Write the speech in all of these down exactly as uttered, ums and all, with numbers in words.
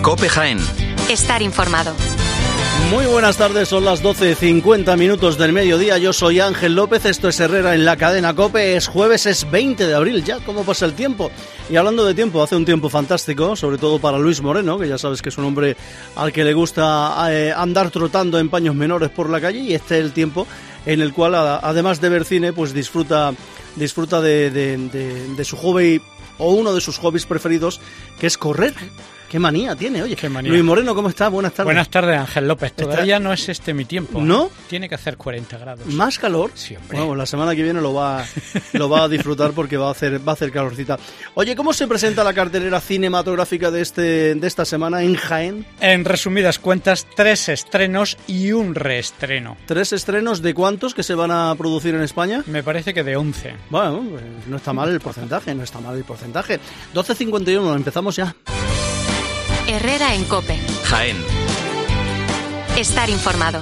COPE Jaén. Estar informado. Muy buenas tardes, son las doce cincuenta minutos del mediodía. Yo soy Ángel López, esto es Herrera en la cadena COPE. Es jueves, es veinte de abril, ya cómo pasa el tiempo. Y hablando de tiempo, hace un tiempo fantástico, sobre todo para Luis Moreno, que ya sabes que es un hombre al que le gusta eh, andar trotando en paños menores por la calle, y este es el tiempo en el cual, además de ver cine, pues disfruta, disfruta de, de, de, de su hobby, o uno de sus hobbies preferidos, que es correr. Qué manía tiene, oye. Qué manía. Luis Moreno, ¿cómo estás? Buenas tardes. Buenas tardes, Ángel López. Todavía Está... no es este mi tiempo. ¿No? ¿eh? Tiene que hacer cuarenta grados. ¿Más calor? Sí, hombre. Bueno, la semana que viene lo va, lo va a disfrutar porque va a hacer, va a hacer calorcita. Oye, ¿cómo se presenta la cartelera cinematográfica de este, de esta semana en Jaén? En resumidas cuentas, tres estrenos y un reestreno. ¿Tres estrenos de cuántos que se van a producir en España? Me parece que de once. Bueno, pues no está mal el porcentaje, no está mal el porcentaje. doce cincuenta y uno, empezamos ya. Herrera en COPE. Jaén. Estar informado.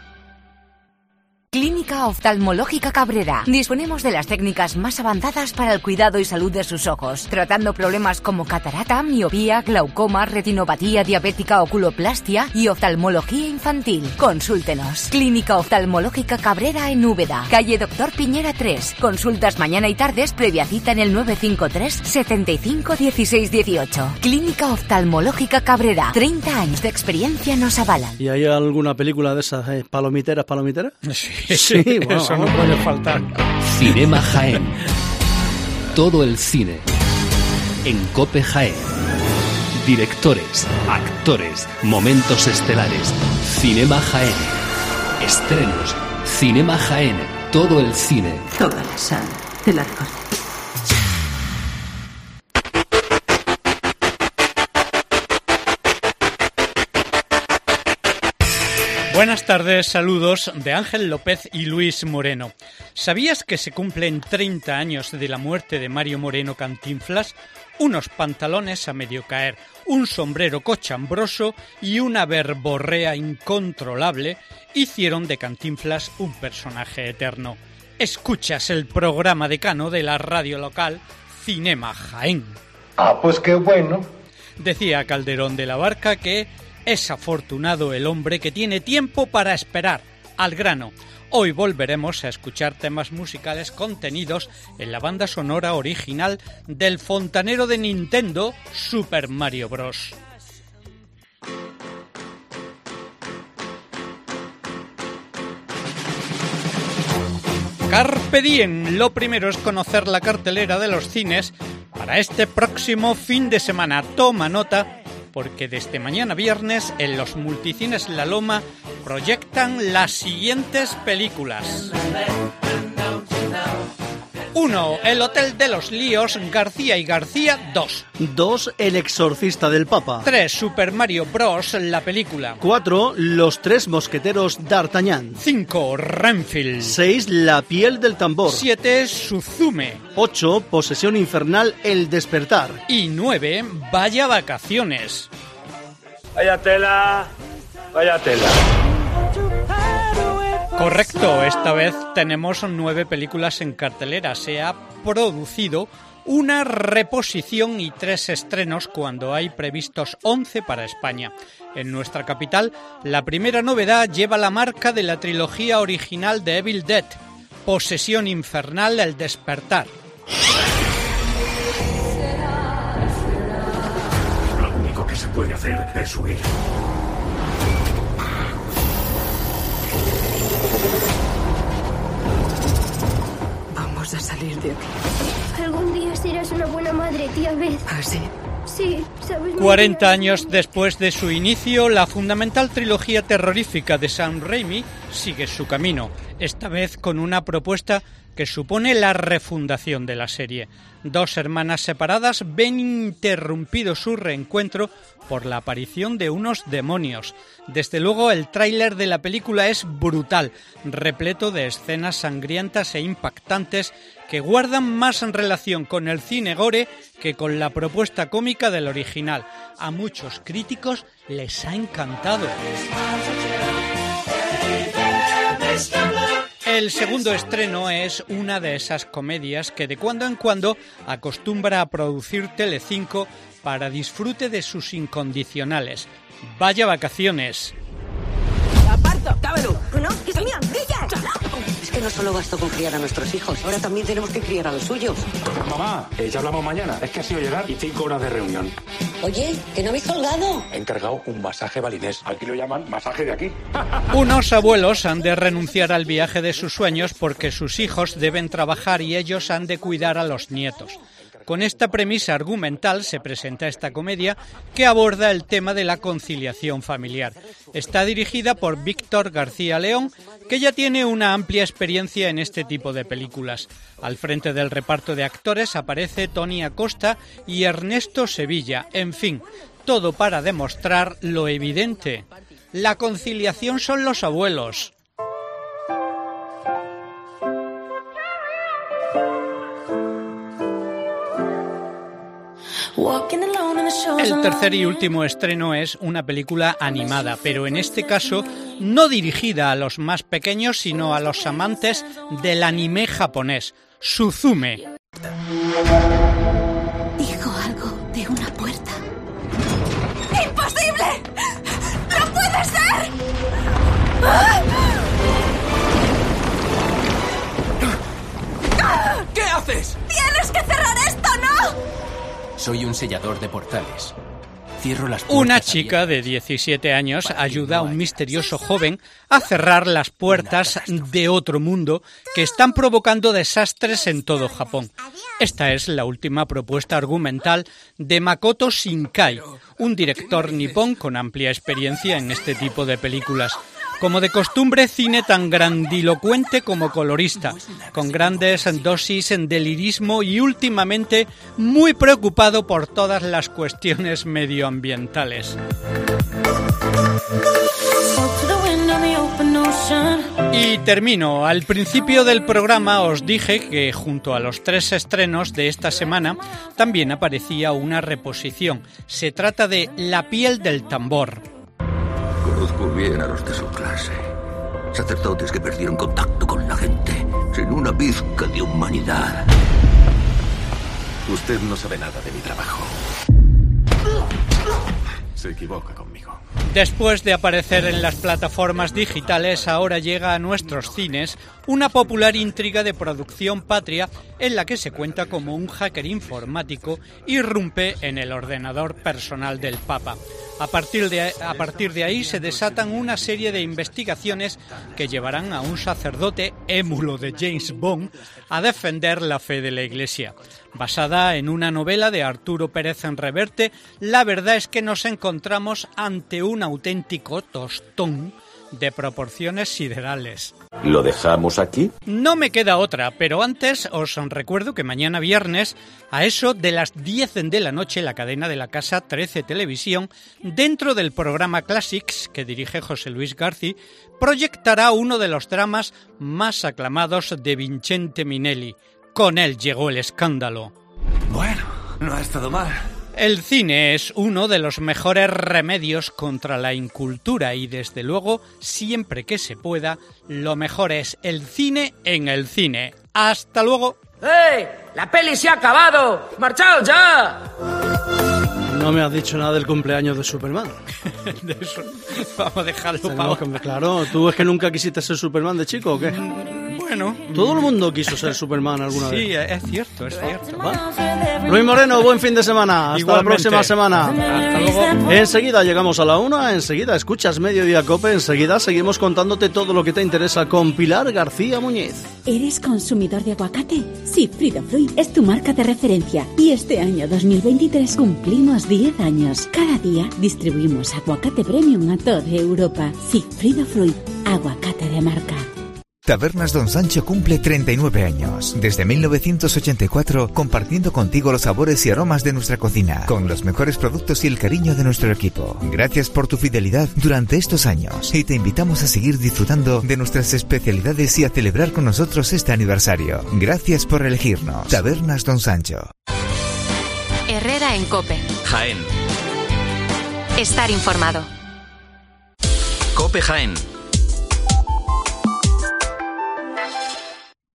Clínica Oftalmológica Cabrera. Disponemos de las técnicas más avanzadas para el cuidado y salud de sus ojos, tratando problemas como catarata, miopía, glaucoma, retinopatía diabética, oculoplastia y oftalmología infantil. Consúltenos. Clínica Oftalmológica Cabrera en Úbeda, calle Doctor Piñera tres. Consultas mañana y tardes, previa cita en el nueve cinco tres, setenta y cinco, dieciséis dieciocho. Clínica Oftalmológica Cabrera. treinta años de experiencia nos avalan. ¿Y hay alguna película de esas eh, palomiteras, palomiteras? Sí. Sí, bueno, eso no puede faltar. Cinema Jaén. Todo el cine en COPE Jaén. Directores, actores, momentos estelares. Cinema Jaén. Estrenos. Cinema Jaén. Todo el cine. Toda la sal te la recordaré. Buenas tardes, saludos de Ángel López y Luis Moreno. ¿Sabías que se cumplen treinta años de la muerte de Mario Moreno Cantinflas? Unos pantalones a medio caer, un sombrero cochambroso y una verborrea incontrolable hicieron de Cantinflas un personaje eterno. Escuchas el programa decano de la radio local, Cinema Jaén. Ah, pues qué bueno. Decía Calderón de la Barca que es afortunado el hombre que tiene tiempo para esperar. Al grano. Hoy volveremos a escuchar temas musicales contenidos en la banda sonora original del fontanero de Nintendo, Super Mario Bros. Carpe diem. Lo primero es conocer la cartelera de los cines para este próximo fin de semana. Toma nota, porque desde mañana viernes en los multicines La Loma proyectan las siguientes películas. uno. El Hotel de los Líos, García y García dos. dos. El exorcista del Papa. tres. Super Mario Bros. La película. cuatro. Los tres mosqueteros d'Artagnan. cinco. Renfield. seis. La piel del tambor. siete. Suzume. ocho. Posesión infernal, el despertar. Y nueve. Vaya vacaciones. Vaya tela, vaya tela. Correcto, esta vez tenemos nueve películas en cartelera. Se ha producido una reposición y tres estrenos cuando hay previstos once para España. En nuestra capital, la primera novedad lleva la marca de la trilogía original de Evil Dead, Posesión infernal, el despertar. Lo único que se puede hacer es huir. Vamos a salir de aquí. Algún día serás una buena madre, tía Beth. ¿Ah, sí? Sí, sabes. cuarenta años después de su inicio, la fundamental trilogía terrorífica de Sam Raimi sigue su camino, esta vez con una propuesta que supone la refundación de la serie. Dos hermanas separadas ven interrumpido su reencuentro por la aparición de unos demonios. Desde luego, el tráiler de la película es brutal, repleto de escenas sangrientas e impactantes que guardan más en relación con el cine gore que con la propuesta cómica del original. A muchos críticos les ha encantado. El segundo estreno es una de esas comedias que de cuando en cuando acostumbra a producir Telecinco para disfrute de sus incondicionales. Vaya vacaciones. ¡Aparto! ¡Dámelo! ¡No! ¡Que es mía! Es que no solo bastó con criar a nuestros hijos, ahora también tenemos que criar a los suyos. Mamá, eh, ya hablamos mañana. Es que ha sido llegar y cinco horas de reunión. Oye, ¿que no habéis colgado? He encargado un masaje balinés. Aquí lo llaman masaje de aquí. Unos abuelos han de renunciar al viaje de sus sueños porque sus hijos deben trabajar y ellos han de cuidar a los nietos. Con esta premisa argumental se presenta esta comedia que aborda el tema de la conciliación familiar. Está dirigida por Víctor García León, que ya tiene una amplia experiencia en este tipo de películas. Al frente del reparto de actores aparece Tony Acosta y Ernesto Sevilla. En fin, todo para demostrar lo evidente. La conciliación son los abuelos. El tercer y último estreno es una película animada, pero en este caso no dirigida a los más pequeños, sino a los amantes del anime japonés, Suzume. Dijo algo de una puerta. ¡Imposible! ¡No puede ser! ¿Qué haces? ¡Tienes que cerrar esto, no! Soy un sellador de portales. Cierro las puertas. Una chica de diecisiete años ayuda a un misterioso joven a cerrar las puertas de otro mundo que están provocando desastres en todo Japón. Esta es la última propuesta argumental de Makoto Shinkai, un director nipón con amplia experiencia en este tipo de películas. Como de costumbre, cine tan grandilocuente como colorista, con grandes dosis de lirismo y últimamente muy preocupado por todas las cuestiones medioambientales. Y termino. Al principio del programa os dije que junto a los tres estrenos de esta semana también aparecía una reposición. Se trata de La piel del tambor. Conozco bien a los de su clase. Sacerdotes que perdieron contacto con la gente, sin una pizca de humanidad. Usted no sabe nada de mi trabajo. Se equivoca conmigo. Después de aparecer en las plataformas digitales, ahora llega a nuestros cines una popular intriga de producción patria en la que se cuenta como un hacker informático irrumpe en el ordenador personal del Papa. A partir de, a partir de ahí se desatan una serie de investigaciones que llevarán a un sacerdote, émulo de James Bond, a defender la fe de la Iglesia. Basada en una novela de Arturo Pérez Reverte, la verdad es que nos encontramos ante un auténtico tostón de proporciones siderales. ¿Lo dejamos aquí? No me queda otra, pero antes os recuerdo que mañana viernes, a eso de las diez de la noche, la cadena de la Casa trece Televisión, dentro del programa Classics, que dirige José Luis García, proyectará uno de los dramas más aclamados de Vincente Minelli. Con él llegó el escándalo. Bueno, no ha estado mal. El cine es uno de los mejores remedios contra la incultura y, desde luego, siempre que se pueda, lo mejor es el cine en el cine. ¡Hasta luego! ¡Hey! ¡La peli se ha acabado! ¡Marchaos ya! No me has dicho nada del cumpleaños de Superman. De eso. Vamos a dejarlo para ahora. Claro, ¿tú es que nunca quisiste ser Superman de chico o qué? Bueno. Todo el mundo quiso ser Superman alguna sí, vez. Sí, es cierto, es cierto. ¿Va? Luis Moreno, buen fin de semana. Hasta Igualmente. La próxima semana. Hasta luego. Enseguida llegamos a la una, enseguida escuchas Mediodía Cope, enseguida seguimos contándote todo lo que te interesa con Pilar García Muñiz. ¿Eres consumidor de aguacate? Sí, Fridofruit es tu marca de referencia y este año dos mil veintitrés cumplimos diez años. Cada día distribuimos aguacate premium a toda Europa. Sí, Fridofruit, aguacate de marca. Tabernas Don Sancho cumple treinta y nueve años. Desde mil novecientos ochenta y cuatro, compartiendo contigo los sabores y aromas de nuestra cocina, con los mejores productos y el cariño de nuestro equipo. Gracias por tu fidelidad durante estos años y te invitamos a seguir disfrutando de nuestras especialidades y a celebrar con nosotros este aniversario. Gracias por elegirnos. Tabernas Don Sancho. Herrera en COPE. Jaén. Estar informado. COPE Jaén.